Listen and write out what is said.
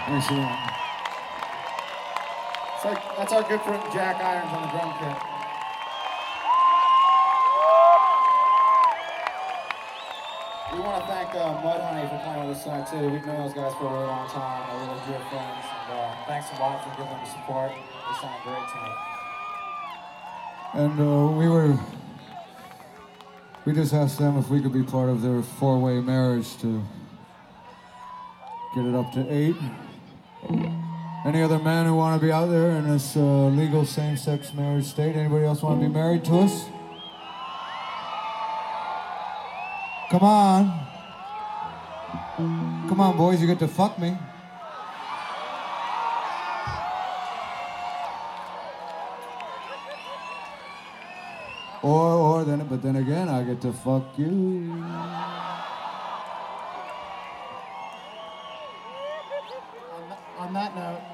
Thanks a lot. That's our good friend Jack Irons on the drum kit. We want to thank Mudhoney for playing with us tonight too. We've known those guys for a really long time. They're really dear friends. And thanks a lot for giving them the support. They sound great tonight. And we just asked them if we could be part of their four-way marriage to get it up to 8. Any other men who want to be out there in this legal same-sex marriage state? Anybody else want to be married to us? Come on. Come on, boys, you get to fuck me. But then again, I get to fuck you. On that note,